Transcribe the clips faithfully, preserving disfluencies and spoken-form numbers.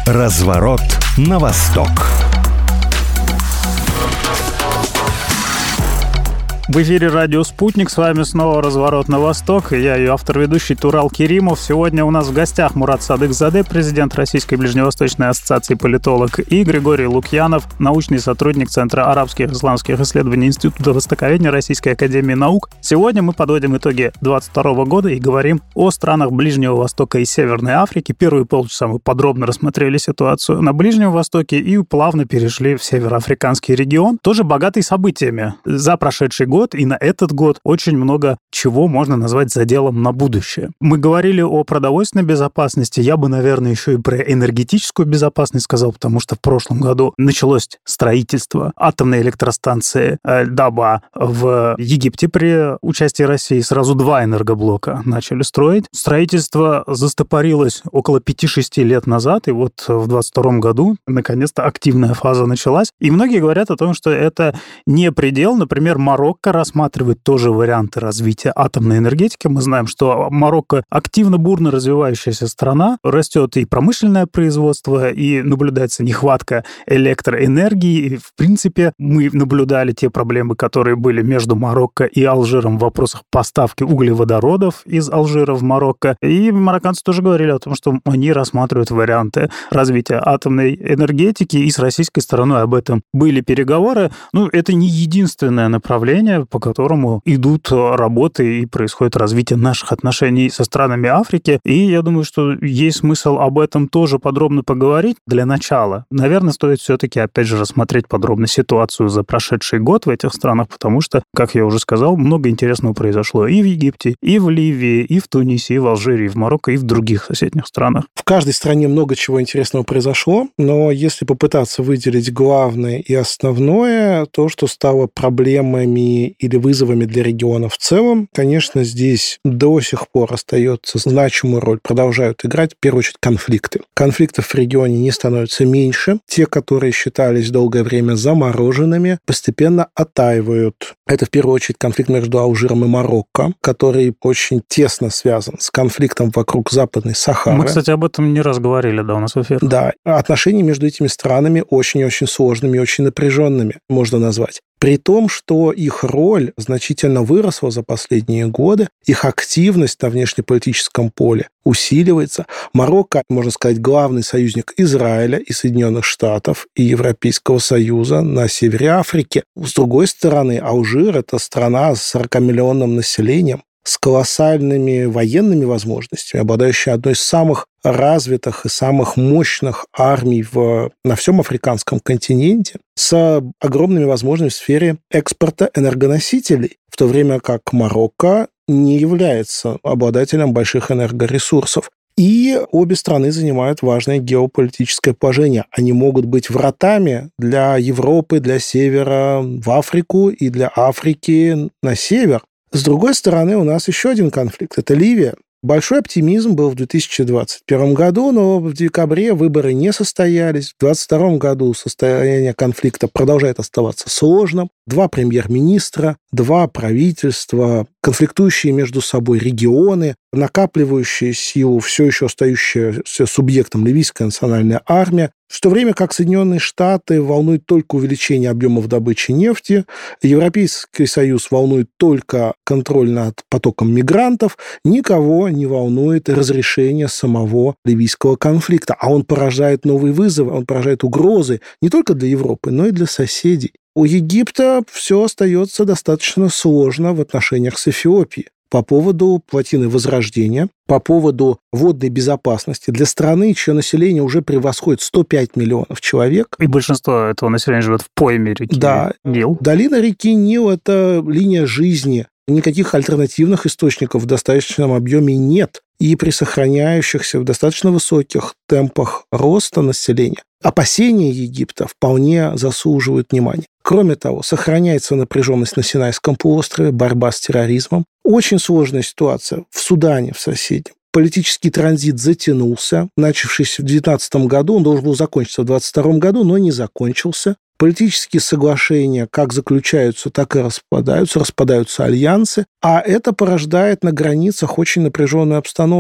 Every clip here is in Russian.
Разворот на восток. В эфире радио «Спутник». С вами снова «Разворот на восток». И я ее автор-ведущий Турал Керимов. Сегодня у нас в гостях Мурат Садыкзаде, президент Российской Ближневосточной ассоциации политолог, и Григорий Лукьянов, научный сотрудник Центра арабских и исламских исследований Института востоковедения Российской академии наук. Сегодня мы подводим итоги двадцать второго года и говорим о странах Ближнего Востока и Северной Африки. Первые полчаса мы подробно рассмотрели ситуацию на Ближнем Востоке и плавно перешли в североафриканский регион, тоже богатый событиями. За прошедший год и на этот год очень много чего можно назвать заделом на будущее. Мы говорили о продовольственной безопасности, я бы, наверное, еще и про энергетическую безопасность сказал, потому что в прошлом году началось строительство атомной электростанции Даба в Египте при участии России. Сразу два энергоблока начали строить. Строительство застопорилось около пяти-шести лет назад, и вот в двадцать втором году наконец-то активная фаза началась. И многие говорят о том, что это не предел. Например, Марокко рассматривает тоже варианты развития атомной энергетики. Мы знаем, что Марокко активно, бурно развивающаяся страна. Растет и промышленное производство, и наблюдается нехватка электроэнергии. И, в принципе, мы наблюдали те проблемы, которые были между Марокко и Алжиром в вопросах поставки углеводородов из Алжира в Марокко. И марокканцы тоже говорили о том, что они рассматривают варианты развития атомной энергетики, и с российской стороной об этом были переговоры. Ну, это не единственное направление, по которому идут работы и происходит развитие наших отношений со странами Африки. И я думаю, что есть смысл об этом тоже подробно поговорить. Для начала, наверное, стоит все-таки, опять же, рассмотреть подробно ситуацию за прошедший год в этих странах, потому что, как я уже сказал, много интересного произошло и в Египте, и в Ливии, и в Тунисе, и в Алжире, и в Марокко, и в других соседних странах. В каждой стране много чего интересного произошло, но если попытаться выделить главное и основное, то, что стало проблемами или вызовами для региона в целом, конечно, здесь до сих пор остается значимую роль, продолжают играть, в первую очередь, конфликты. Конфликтов в регионе не становится меньше. Те, которые считались долгое время замороженными, постепенно оттаивают. Это, в первую очередь, конфликт между Алжиром и Марокко, который очень тесно связан с конфликтом вокруг Западной Сахары. Мы, кстати, об этом не раз говорили, да, у нас в эфире. Да, отношения между этими странами очень-очень сложными, очень напряженными, можно назвать. При том, что их роль значительно выросла за последние годы, их активность на внешнеполитическом поле усиливается. Марокко, можно сказать, главный союзник Израиля и Соединенных Штатов и Европейского Союза на севере Африки. С другой стороны, Алжир – это страна с сорокамиллионным населением, с колоссальными военными возможностями, обладающая одной из самых развитых и самых мощных армий в, на всем африканском континенте, с огромными возможностями в сфере экспорта энергоносителей, в то время как Марокко не является обладателем больших энергоресурсов. И обе страны занимают важное геополитическое положение. Они могут быть вратами для Европы, для севера в Африку и для Африки на север. С другой стороны, у нас еще один конфликт – это Ливия. Большой оптимизм был в две тысячи двадцать первом году, но в декабре выборы не состоялись. В две тысячи двадцать втором году состояние конфликта продолжает оставаться сложным. Два премьер-министра, два правительства, конфликтующие между собой регионы, накапливающие силу, все еще остающаяся субъектом ливийская национальная армия, в то время как Соединенные Штаты волнует только увеличение объемов добычи нефти, Европейский Союз волнует только контроль над потоком мигрантов, никого не волнует разрешение самого ливийского конфликта, а он порождает новые вызовы, он порождает угрозы не только для Европы, но и для соседей. У Египта все остается достаточно сложно в отношениях с Эфиопией. По поводу плотины Возрождения, по поводу водной безопасности для страны, чье население уже превосходит сто пять миллионов человек. И большинство этого населения живет в пойме реки да. Нил. Долина реки Нил – это линия жизни. Никаких альтернативных источников в достаточном объеме нет. И при сохраняющихся в достаточно высоких темпах роста населения опасения Египта вполне заслуживают внимания. Кроме того, сохраняется напряженность на Синайском полуострове, борьба с терроризмом. Очень сложная ситуация в Судане, в соседнем. Политический транзит затянулся, начавшийся в две тысячи девятнадцатом году, он должен был закончиться в две тысячи двадцать втором году, но не закончился. Политические соглашения как заключаются, так и распадаются, распадаются альянсы, а это порождает на границах очень напряженную обстановку.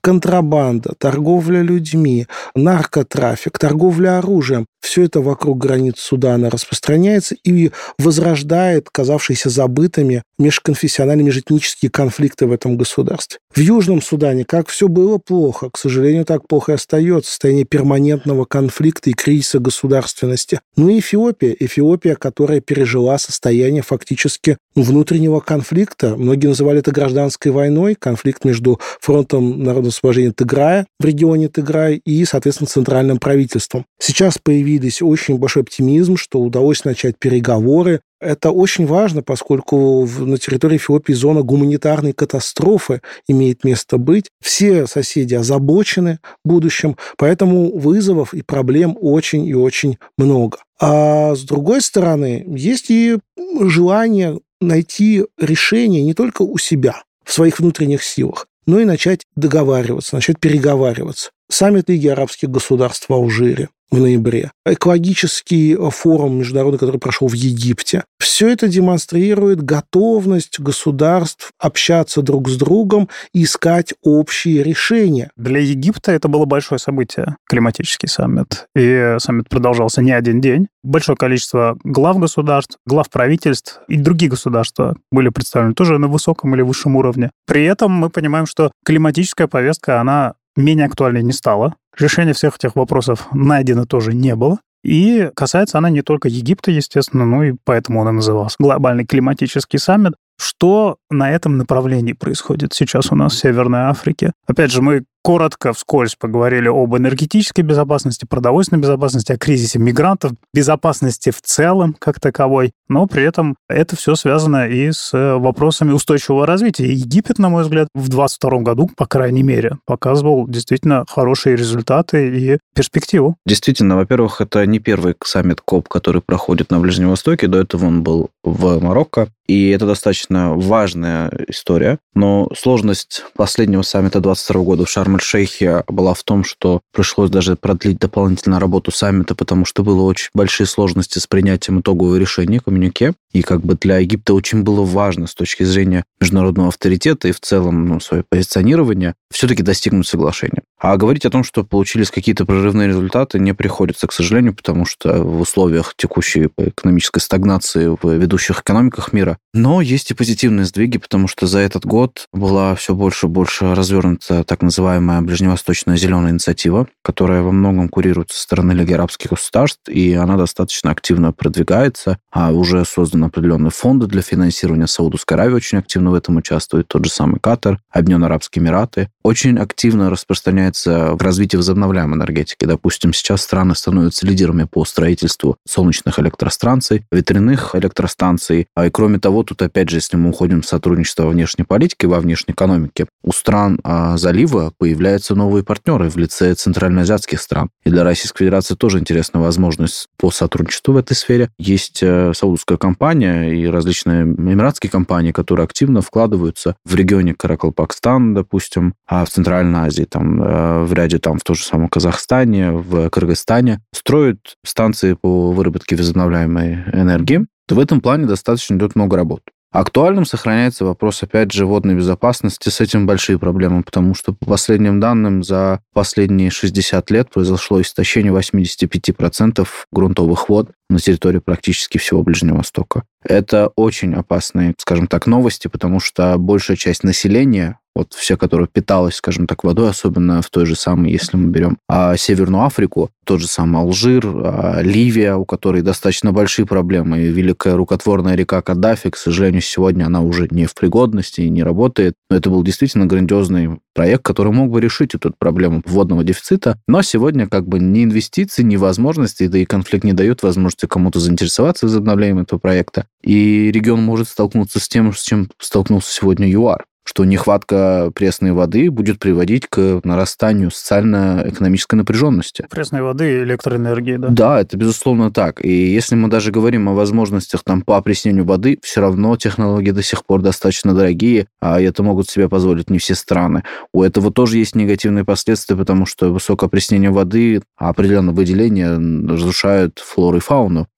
контрабанда, торговля людьми, наркотрафик, торговля оружием. Все это вокруг границ Судана распространяется и возрождает казавшиеся забытыми межконфессиональные, межэтнические конфликты в этом государстве. В Южном Судане, как все было плохо, к сожалению, так плохо и остается, состояние перманентного конфликта и кризиса государственности. Ну и Эфиопия. Эфиопия, которая пережила состояние фактически внутреннего конфликта. Многие называли это гражданской войной, конфликт между фронтом народного освобождения Тыграя в регионе Тыграй и, соответственно, центральным правительством. Сейчас появились очень большой оптимизм, что удалось начать переговоры. Это очень важно, поскольку на территории Эфиопии зона гуманитарной катастрофы имеет место быть. Все соседи озабочены будущим, поэтому вызовов и проблем очень и очень много. А с другой стороны, есть и желание найти решение не только у себя, в своих внутренних силах, но и начать договариваться, начать переговариваться. Саммит Лиги арабских государств в Алжире в ноябре, экологический форум международный, который прошел в Египте. Все это демонстрирует готовность государств общаться друг с другом и искать общие решения. Для Египта это было большое событие, климатический саммит. И саммит продолжался не один день. Большое количество глав государств, глав правительств и другие государства были представлены тоже на высоком или высшем уровне. При этом мы понимаем, что климатическая повестка, она менее актуальной не стала. Решение всех этих вопросов найдено тоже не было. И касается она не только Египта, естественно, ну и поэтому он и назывался глобальный климатический саммит. Что на этом направлении происходит сейчас у нас в Северной Африке? Опять же, мы коротко, вскользь поговорили об энергетической безопасности, продовольственной безопасности, о кризисе мигрантов, безопасности в целом как таковой, но при этом это все связано и с вопросами устойчивого развития. И Египет, на мой взгляд, в двадцать втором году, по крайней мере, показывал действительно хорошие результаты и перспективу. Действительно, во-первых, это не первый саммит КОП, который проходит на Ближнем Востоке. До этого он был в Марокко, и это достаточно важная история. Но сложность последнего саммита двадцать второго года в Шарм-эль-Шейхе была в том, что пришлось даже продлить дополнительно работу саммита, потому что было очень большие сложности с принятием итогового решения, коммюнике. И как бы для Египта очень было важно с точки зрения международного авторитета и в целом ну, свое позиционирование все-таки достигнуть соглашения. А говорить о том, что получились какие-то прорывные результаты, не приходится, к сожалению, потому что в условиях текущей экономической стагнации в ведущих экономиках мира. Но есть и позитивные сдвиги, потому что за этот год была все больше и больше развернута так называемая Ближневосточная зеленая инициатива, которая во многом курируется со стороны Лиги арабских государств, и она достаточно активно продвигается, а уже созданы определенные фонды для финансирования. Саудовская Аравия очень активно в этом участвует, тот же самый Катар, Объединенные Арабские Эмираты. Очень активно распространяется в развитии возобновляемой энергетики. Допустим, сейчас страны становятся лидерами по строительству солнечных электростанций, ветряных электростанций. А и кроме того, тут опять же, если мы уходим в сотрудничество во внешней политике, во внешней экономике, у стран а, залива появляются новые партнеры в лице центральноазиатских стран. И для Российской Федерации тоже интересная возможность по сотрудничеству в этой сфере. Есть э, саудовская компания и различные эмиратские компании, которые активно вкладываются в регионе Каракалпакстан, допустим, а в Центральной Азии, там, э, в ряде там в том же самом Казахстане, в Кыргызстане, строят станции по выработке возобновляемой энергии. В этом плане достаточно идет много работ. Актуальным сохраняется вопрос, опять же, водной безопасности. С этим большие проблемы, потому что, по последним данным, за последние шестьдесят лет произошло истощение восемьдесят пять процентов грунтовых вод на территории практически всего Ближнего Востока. Это очень опасные, скажем так, новости, потому что большая часть населения, вот все, которое питалось, скажем так, водой, особенно в той же самой, если мы берем а, Северную Африку, тот же самый Алжир, а, Ливия, у которой достаточно большие проблемы, и великая рукотворная река Каддафи, к сожалению, сегодня она уже не в пригодности и не работает. Но это был действительно грандиозный проект, который мог бы решить эту проблему водного дефицита, но сегодня как бы ни инвестиций, ни возможностей, да и конфликт не дает возможности кому-то заинтересоваться возобновлением этого проекта, и регион может столкнуться с тем, с чем столкнулся сегодня ЮАР, что нехватка пресной воды будет приводить к нарастанию социально-экономической напряженности. Пресной воды и электроэнергии, да? Да, это безусловно так. И если мы даже говорим о возможностях там, по опреснению воды, все равно технологии до сих пор достаточно дорогие, а это могут себе позволить не все страны. У этого тоже есть негативные последствия, потому что высокое опреснение воды, определенное выделение разрушают флору и фауну.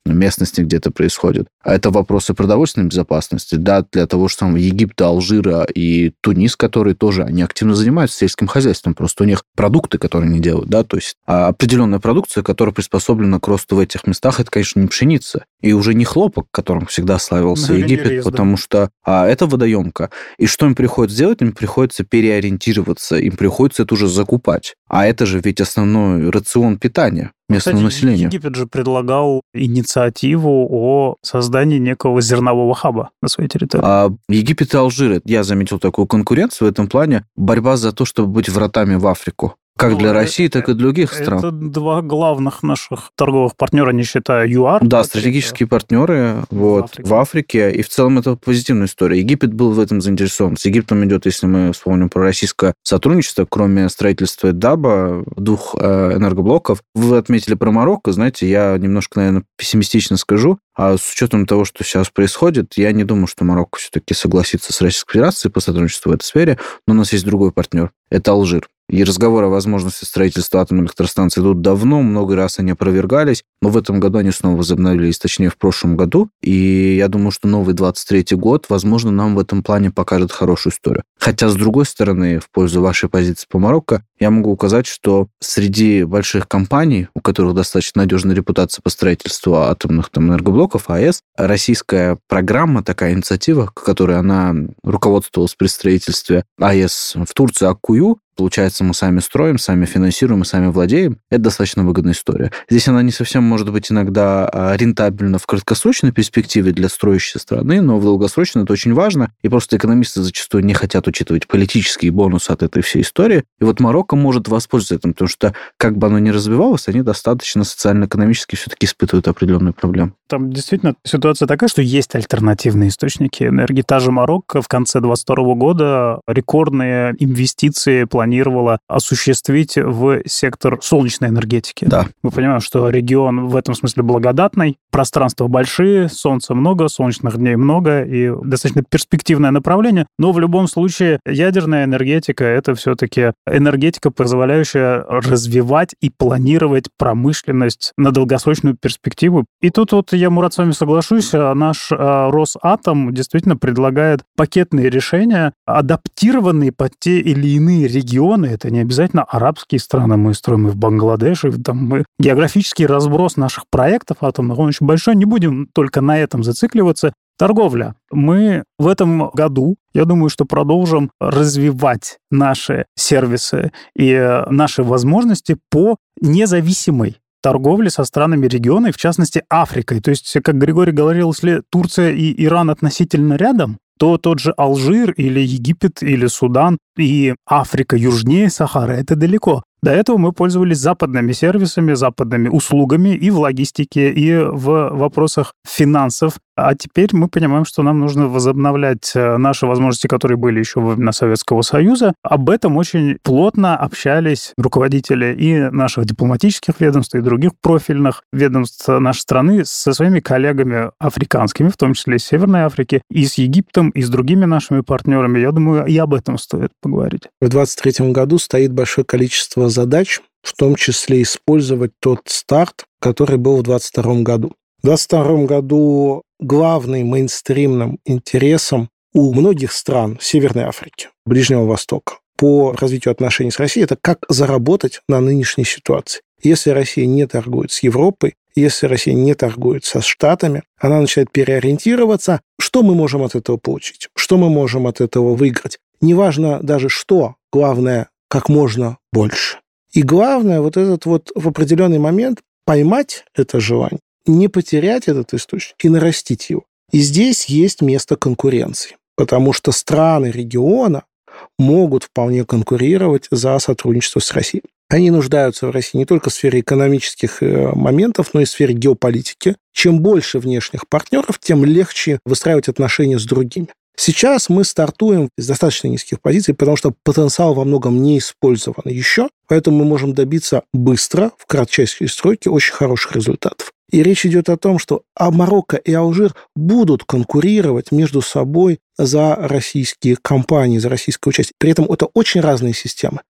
местности, где это происходит. А это вопросы продовольственной безопасности, да, для того же самого Египта, Алжира и Тунис, которые тоже, они активно занимаются сельским хозяйством, просто у них продукты, которые они делают, да, то есть определенная продукция, которая приспособлена к росту в этих местах, это, конечно, не пшеница, и уже не хлопок, которым всегда славился ну, Египет, рис, потому да. что а, это водоемка. И что им приходится делать? Им приходится переориентироваться, им приходится это уже закупать. А это же ведь основной рацион питания местного Кстати, населения. Египет же предлагал инициативу о создании некого зернового хаба на своей территории. А Египет и Алжир, я заметил такую конкуренцию в этом плане, борьба за то, чтобы быть вратами в Африку. Как ну, для России, так и других это стран. Это два главных наших торговых партнера, не считая ЮАР. Да, стратегические партнеры вот, в, Африке. в Африке. И в целом это позитивная история. Египет был в этом заинтересован. С Египтом идет, если мы вспомним про российское сотрудничество, кроме строительства ДАБа, двух энергоблоков. Вы отметили про Марокко. Знаете, я немножко, наверное, пессимистично скажу. А с учетом того, что сейчас происходит, я не думаю, что Марокко все-таки согласится с Российской Федерацией по сотрудничеству в этой сфере. Но у нас есть другой партнер. Это Алжир. И разговоры о возможности строительства атомной электростанции идут давно, много раз они опровергались, но в этом году они снова возобновились, точнее, в прошлом году. И я думаю, что новый двадцать третий год, возможно, нам в этом плане покажет хорошую историю. Хотя, с другой стороны, в пользу вашей позиции по Марокко, я могу указать, что среди больших компаний, у которых достаточно надежная репутация по строительству атомных там, энергоблоков, АЭС, российская программа, такая инициатива, которой она руководствовалась при строительстве АЭС в Турции, Аккую, получается, мы сами строим, сами финансируем и сами владеем. Это достаточно выгодная история. Здесь она не совсем может быть иногда рентабельна в краткосрочной перспективе для строящей страны, но в долгосрочной это очень важно. И просто экономисты зачастую не хотят учитывать политические бонусы от этой всей истории. И вот Марокко может воспользоваться этим, потому что, как бы оно ни развивалось, они достаточно социально-экономически все-таки испытывают определенные проблемы. Там действительно ситуация такая, что есть альтернативные источники энергии. Та же Марокко в конце двадцать второго года рекордные инвестиции планировала осуществить в сектор солнечной энергетики. Да. Мы понимаем, что регион в этом смысле благодатный, пространства большие, солнца много, солнечных дней много и достаточно перспективное направление, но в любом случае ядерная энергетика — это все-таки энергетика, позволяющая развивать и планировать промышленность на долгосрочную перспективу. И тут вот я, Мурат, с вами соглашусь, наш Росатом действительно предлагает пакетные решения, адаптированные под те или иные регионы. Это не обязательно арабские страны. Мы строим и в Бангладеше. И там мы... Географический разброс наших проектов атомных, он очень большой. Не будем только на этом зацикливаться. Торговля. Мы в этом году, я думаю, что продолжим развивать наши сервисы и наши возможности по независимой торговли со странами региона, и в частности Африкой. То есть, как Григорий говорил, если Турция и Иран относительно рядом, то тот же Алжир или Египет или Судан и Африка южнее Сахары — это далеко. До этого мы пользовались западными сервисами, западными услугами и в логистике, и в вопросах финансов. А теперь мы понимаем, что нам нужно возобновлять наши возможности, которые были еще во времена Советского Союза. Об этом очень плотно общались руководители и наших дипломатических ведомств, и других профильных ведомств нашей страны со своими коллегами африканскими, в том числе из Северной Африки, и с Египтом, и с другими нашими партнерами. Я думаю, и об этом стоит поговорить. В двадцать третьем году стоит большое количество задач, в том числе использовать тот старт, который был в двадцать втором году. В двадцать втором году главным мейнстримным интересом у многих стран Северной Африки, Ближнего Востока по развитию отношений с Россией — это как заработать на нынешней ситуации. Если Россия не торгует с Европой, если Россия не торгует со Штатами, она начинает переориентироваться. Что мы можем от этого получить? Что мы можем от этого выиграть? Неважно даже что, главное, как можно больше. И главное, вот этот вот в определенный момент поймать это желание, не потерять этот источник и нарастить его. И здесь есть место конкуренции, потому что страны региона могут вполне конкурировать за сотрудничество с Россией. Они нуждаются в России не только в сфере экономических моментов, но и в сфере геополитики. Чем больше внешних партнеров, тем легче выстраивать отношения с другими. Сейчас мы стартуем с достаточно низких позиций, потому что потенциал во многом не использован еще, поэтому мы можем добиться быстро, в кратчайшие сроки, очень хороших результатов. И речь идет о том, что Марокко и Алжир будут конкурировать между собой за российские компании, за российское участие. При этом это очень разные системы.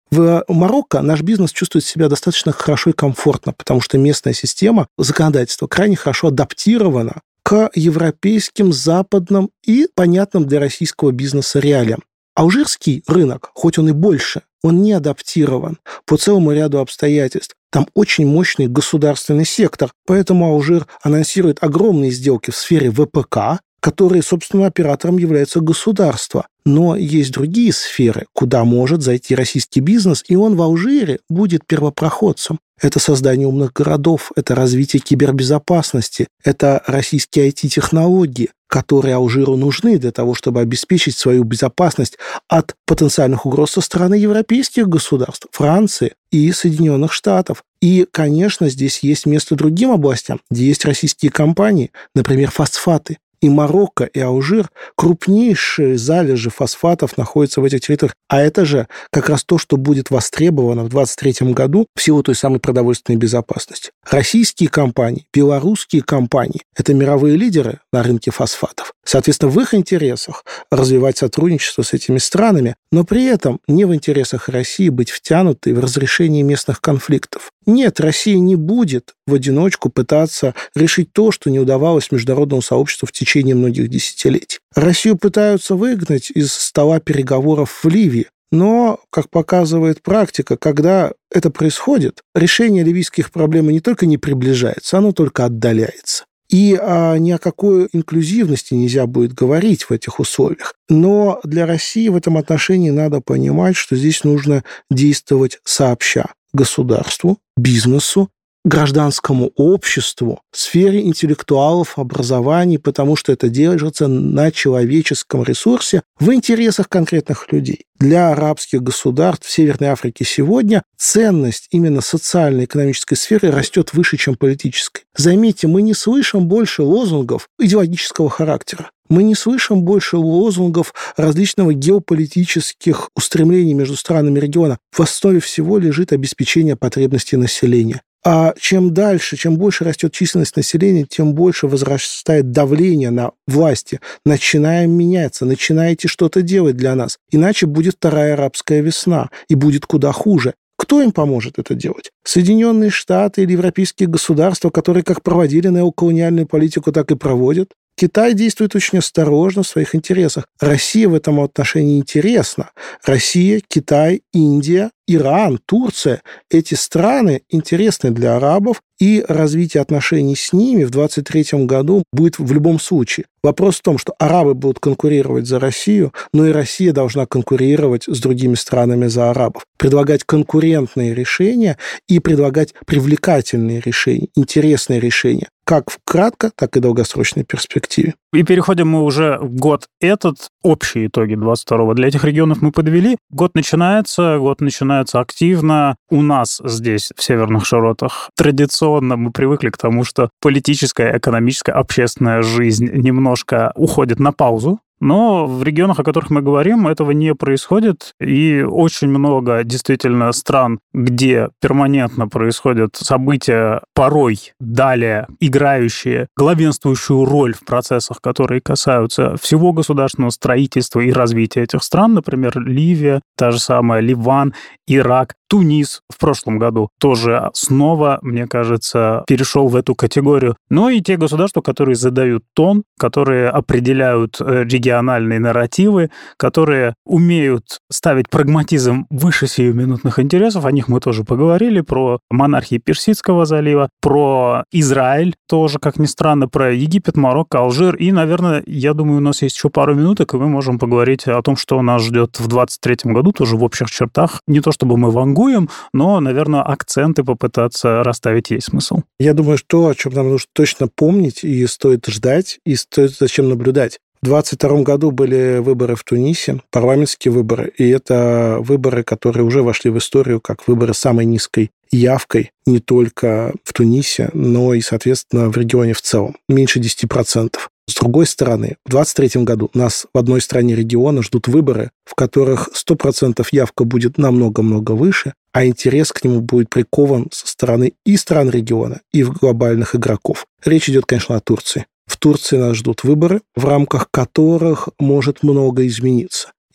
В Марокко наш бизнес чувствует себя достаточно хорошо и комфортно, потому что местная система законодательства крайне хорошо адаптирована к европейским, западным и понятным для российского бизнеса реалиям. Алжирский рынок, хоть он и больше, он не адаптирован по целому ряду обстоятельств. Там очень мощный государственный сектор, поэтому Алжир анонсирует огромные сделки в сфере вэ пэ ка, которые, собственно, оператором является государство. Но есть другие сферы, куда может зайти российский бизнес, и он в Алжире будет первопроходцем. Это создание умных городов, это развитие кибербезопасности, это российские ай ти-технологии, которые Алжиру нужны для того, чтобы обеспечить свою безопасность от потенциальных угроз со стороны европейских государств, Франции и Соединенных Штатов. И, конечно, здесь есть место другим областям, где есть российские компании, например, фосфаты. И Марокко, и Алжир, крупнейшие залежи фосфатов находятся в этих территориях. А это же как раз то, что будет востребовано в двадцать третьем году в силу той самой продовольственной безопасности. Российские компании, белорусские компании – это мировые лидеры на рынке фосфатов. Соответственно, в их интересах развивать сотрудничество с этими странами, но при этом не в интересах России быть втянутой в разрешение местных конфликтов. Нет, Россия не будет в одиночку пытаться решить то, что не удавалось международному сообществу в течение многих десятилетий. Россию пытаются выгнать из стола переговоров в Ливии, но, как показывает практика, когда это происходит, решение ливийских проблем не только не приближается, оно только отдаляется. И а, ни о какой инклюзивности нельзя будет говорить в этих условиях. Но для России в этом отношении надо понимать, что здесь нужно действовать сообща государству, бизнесу, гражданскому обществу, сфере интеллектуалов, образований, потому что это держится на человеческом ресурсе в интересах конкретных людей. Для арабских государств в Северной Африке сегодня ценность именно социально-экономической сферы растет выше, чем политической. Заметьте, мы не слышим больше лозунгов идеологического характера. Мы не слышим больше лозунгов различного геополитических устремлений между странами региона. В основе всего лежит обеспечение потребностей населения. А чем дальше, чем больше растет численность населения, тем больше возрастает давление на власти. Начинаем меняться, начинаете что-то делать для нас. Иначе будет вторая арабская весна, и будет куда хуже. Кто им поможет это делать? Соединенные Штаты или европейские государства, которые как проводили неоколониальную политику, так и проводят? Китай действует очень осторожно в своих интересах. Россия в этом отношении интересна. Россия, Китай, Индия, Иран, Турция – эти страны интересны для арабов, и развитие отношений с ними в двадцать третьем году будет в любом случае. Вопрос в том, что арабы будут конкурировать за Россию, но и Россия должна конкурировать с другими странами за арабов. Предлагать конкурентные решения и предлагать привлекательные решения, интересные решения, как в кратко, так и долгосрочной перспективе. И переходим мы уже в год этот. Общие итоги двадцать второго для этих регионов мы подвели. Год начинается, год начинается активно. У нас здесь, в Северных Широтах, традиционно мы привыкли к тому, что политическая, экономическая, общественная жизнь немножко уходит на паузу. Но в регионах, о которых мы говорим, этого не происходит, и очень много действительно стран, где перманентно происходят события, порой далее играющие главенствующую роль в процессах, которые касаются всего государственного строительства и развития этих стран, например, Ливия, та же самая Ливан, Ирак, Тунис в прошлом году тоже снова, мне кажется, перешел в эту категорию. Но и те государства, которые задают тон, которые определяют региональные нарративы, которые умеют ставить прагматизм выше сиюминутных интересов, о них мы тоже поговорили, про монархии Персидского залива, про Израиль тоже, как ни странно, про Египет, Марокко, Алжир. И, наверное, я думаю, у нас есть еще пару минуток, и мы можем поговорить о том, что нас ждет в двадцать третьем году, тоже в общих чертах. Не то чтобы мы вангуем, но, наверное, акценты попытаться расставить есть смысл. Я думаю, что о чем нам нужно точно помнить, и стоит ждать, и стоит зачем наблюдать. В двадцать втором году были выборы в Тунисе, парламентские выборы, и это выборы, которые уже вошли в историю как выборы с самой низкой явкой не только в Тунисе, но и, соответственно, в регионе в целом, меньше десяти процентов. С другой стороны, в двадцать третьем году нас в одной стране региона ждут выборы, в которых сто процентов явка будет намного-много выше, а интерес к нему будет прикован со стороны и стран региона, и глобальных игроков. Речь идет, конечно, о Турции. В Турции нас ждут выборы, в рамках которых может много измениться.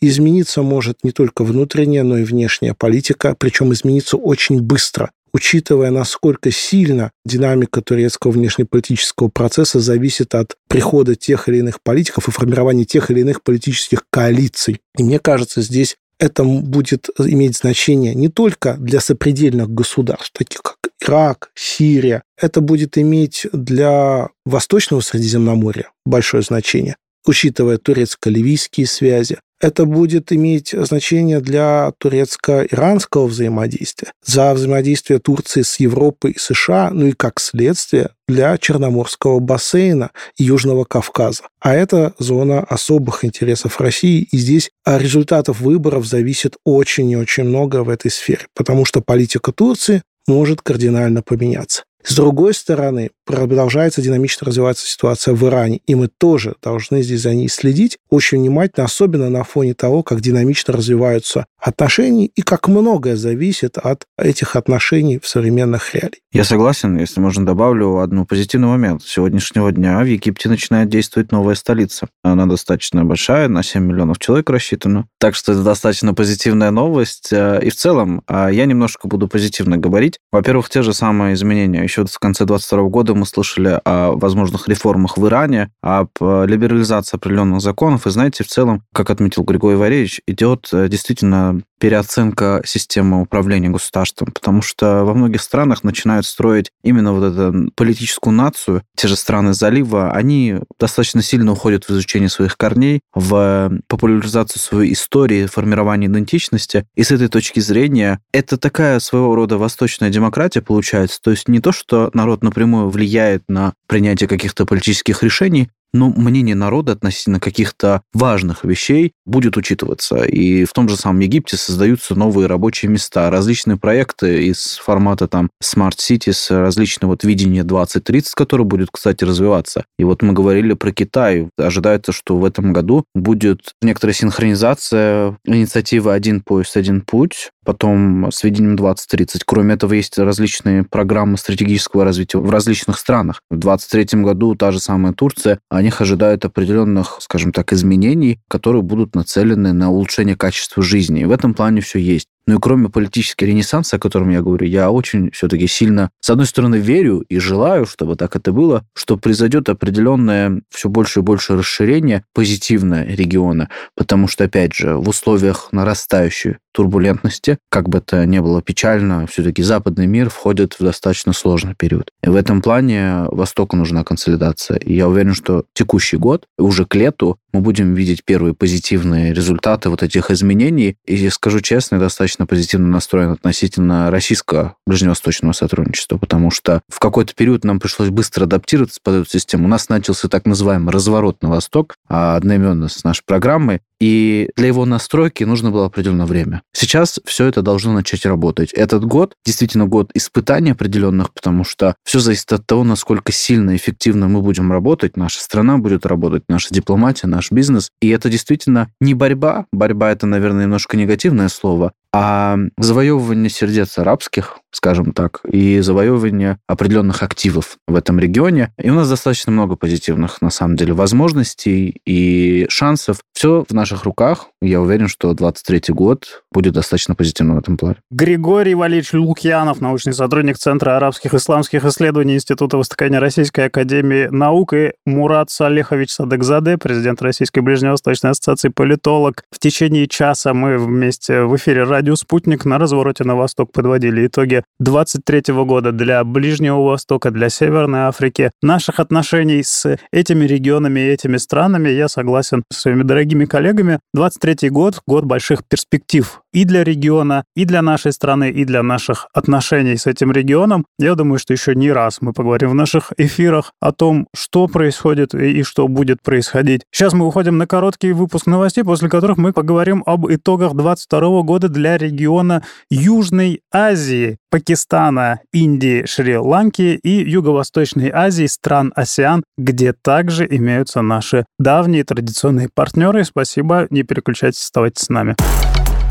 измениться может не только внутренняя, но и внешняя политика, причем измениться очень быстро, учитывая, насколько сильно динамика турецкого внешнеполитического процесса зависит от прихода тех или иных политиков и формирования тех или иных политических коалиций. И мне кажется, здесь это будет иметь значение не только для сопредельных государств, таких как Ирак, Сирия. Это будет иметь для Восточного Средиземноморья большое значение, учитывая турецко-ливийские связи. Это будет иметь значение для турецко-иранского взаимодействия, за взаимодействие Турции с Европой и США, ну и как следствие для Черноморского бассейна и Южного Кавказа. А это зона особых интересов России, и здесь от результатов выборов зависит очень и очень много в этой сфере, потому что политика Турции может кардинально поменяться. С другой стороны, продолжается динамично развиваться ситуация в Иране, и мы тоже должны здесь за ней следить очень внимательно, особенно на фоне того, как динамично развиваются отношения и как многое зависит от этих отношений в современных реалиях. Я согласен, если можно добавлю один позитивный момент. С сегодняшнего дня в Египте начинает действовать новая столица. Она достаточно большая, на семь миллионов человек рассчитана. Так что это достаточно позитивная новость. И в целом я немножко буду позитивно говорить. Во-первых, те же самые изменения. Еще в конце двадцать второго года мы слышали о возможных реформах в Иране, об либерализации определенных законов. И знаете, в целом, как отметил Григорий Валерьевич, идет действительно переоценка системы управления государством, потому что во многих странах начинают строить именно вот эту политическую нацию. Те же страны залива, они достаточно сильно уходят в изучение своих корней, в популяризацию своей истории, формирование идентичности. И с этой точки зрения это такая своего рода восточная демократия получается. То есть не то, что народ напрямую влияет на принятие каких-то политических решений, но мнение народа относительно каких-то важных вещей будет учитываться. И в том же самом Египте создаются новые рабочие места, различные проекты из формата там Smart Cities, различные вот видения двадцать тридцать, которые будет, кстати, развиваться. И вот мы говорили про Китай. Ожидается, что в этом году будет некоторая синхронизация инициативы «Один поезд, один путь», потом с видением двадцать тридцать. Кроме этого, есть различные программы стратегического развития в различных странах. В двадцать третьем году та же самая Турция, о них ожидают определенных, скажем так, изменений, которые будут нацелены на улучшение качества жизни. И в этом плане все есть. Ну и кроме политического ренессанса, о котором я говорю, я очень все-таки сильно, с одной стороны, верю и желаю, чтобы так это было, что произойдет определенное все больше и больше расширение позитивное региона, потому что, опять же, в условиях нарастающей турбулентности, как бы это ни было печально, все-таки западный мир входит в достаточно сложный период. И в этом плане Востоку нужна консолидация. И я уверен, что текущий год, уже к лету, мы будем видеть первые позитивные результаты вот этих изменений. И, скажу честно, достаточно позитивно настроен относительно российского ближневосточного сотрудничества, потому что в какой-то период нам пришлось быстро адаптироваться под эту систему. У нас начался так называемый разворот на восток, одноименно с нашей программой, и для его настройки нужно было определенное время. Сейчас все это должно начать работать. Этот год действительно год испытаний определенных, потому что все зависит от того, насколько сильно и эффективно мы будем работать, наша страна будет работать, наша дипломатия, наш бизнес. И это действительно не борьба. Борьба — это, наверное, немножко негативное слово, а завоевывание сердец арабских, скажем так, и завоевывание определенных активов в этом регионе. И у нас достаточно много позитивных, на самом деле, возможностей и шансов. Все в наших руках. Я уверен, что двадцать третий год будет достаточно позитивным в этом плане. Григорий Валерьевич Лукьянов, научный сотрудник Центра арабских и исламских исследований Института Востоковедения Российской академии наук, и Мурат Салехович Садыкзаде, президент Российской ближневосточной ассоциации, политолог. В течение часа мы вместе в эфире радио «Спутник» на развороте на восток подводили итоги двадцать третьего года для Ближнего Востока, для Северной Африки, наших отношений с этими регионами и этими странами. Я согласен со своими дорогими коллегами. двадцать третий год — год больших перспектив и для региона, и для нашей страны, и для наших отношений с этим регионом. Я думаю, что еще не раз мы поговорим в наших эфирах о том, что происходит и что будет происходить. Сейчас мы уходим на короткий выпуск новостей, после которых мы поговорим об итогах двадцать второго года для региона Южной Азии, Пакистана, Индии, Шри-Ланки и Юго-Восточной Азии, стран АСЕАН, где также имеются наши давние традиционные партнеры. Спасибо, не переключайтесь, оставайтесь с нами.